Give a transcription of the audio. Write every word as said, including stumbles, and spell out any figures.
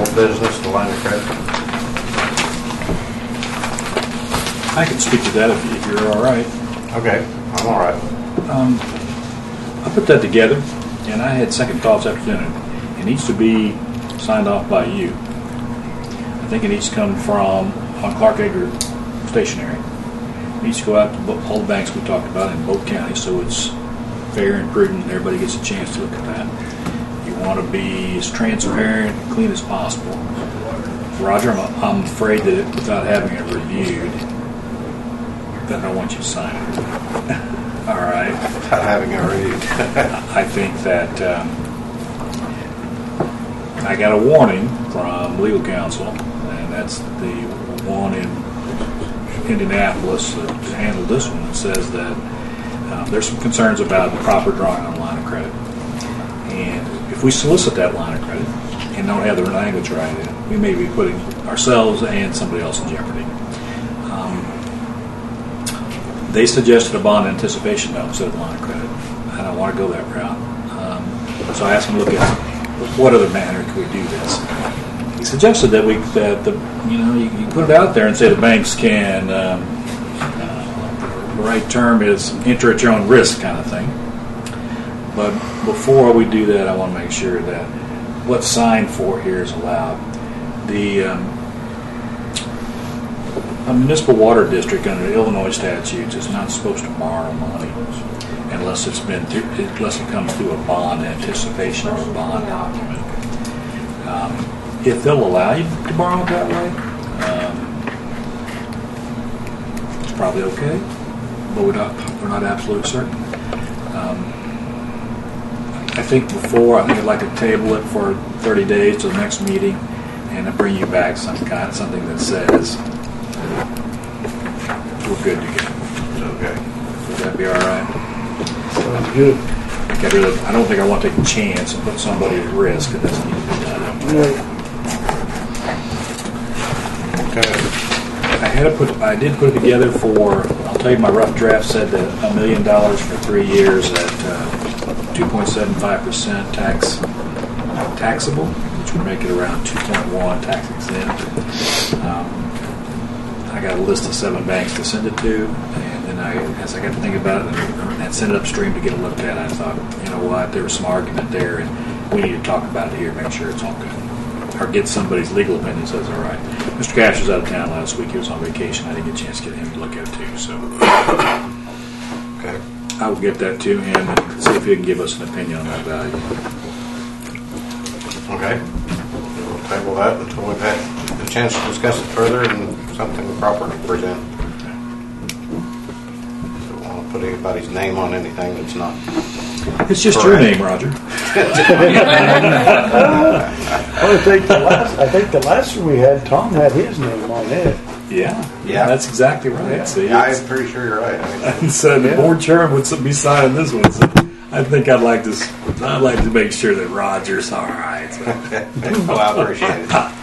of business, the line of credit? I can speak to that if, if you're all right. Okay, I'm all right. Um, I put that together, and I had second thoughts after dinner. It needs to be signed off by you. I think it needs to come from on Clark Acre Stationery. It needs to go out to bo- all the banks we talked about in both counties, so it's fair and prudent, and everybody gets a chance to look at that. You want to be as transparent and clean as possible. Roger, I'm, I'm afraid that it, without having it reviewed, then I want you to sign it. All right. Without having it reviewed. I think that um, I got a warning from legal counsel, and that's the one in Indianapolis that handled this one, that says that um, there's some concerns about the proper drawing on a line of credit. And if we solicit that line of credit and don't have the language right in, we may be putting ourselves and somebody else in jeopardy. Um, they suggested a bond anticipation note instead of line of credit. I don't want to go that route. Um, so I asked him to look at what other manner could we do this. He suggested that we that the you know you, you put it out there and say the banks can um, uh, the right term is enter at your own risk kind of thing. But before we do that, I want to make sure that what's signed for here is allowed. The um, a municipal water district under the Illinois statutes is not supposed to borrow money unless it's been through, unless it comes through a bond anticipation or a bond document. Um, if they'll allow you to borrow it that way, um, it's probably okay, but we're not we're not absolutely certain. Um, I think before, I think I'd like to table it for thirty days to the next meeting, and to bring you back some kind, something that says we're good to go. Okay. Would that be all right? Sounds good. I, think I, really, I don't think I want to take a chance and put somebody at risk that doesn't need to be done. Yeah. Okay. I had to put, I did put it together for. I'll tell you, my rough draft said that a million dollars for three years at uh, two point seven five percent tax taxable, which would make it around two point one tax exempt. Um, I got a list of seven banks to send it to, and then I, as I got to think about it, and, and send it upstream to get a look at it, I thought, you know what, there was some argument there, and we need to talk about it here, make sure it's all good, or get somebody's legal opinion says all right. Mister Cash was out of town last week; he was on vacation. I didn't get a chance to get him to look at it too, so Okay. I will get that to him and see if he can give us an opinion on that value. Okay. We'll table that until we've had a chance to discuss it further and something proper to present. Don't want to put anybody's name on anything that's not. It's just correct. your name, Roger. Well, I think the last, I think the last one we had, Tom had his name on it. Yeah, Yeah. that's exactly right. See, Yeah, it's- I'm pretty sure you're right. I mean, so the Yeah. board chairman would be signing this one. So I think I'd like to. I'd like to make sure that Roger's all right. So. well, I appreciate it.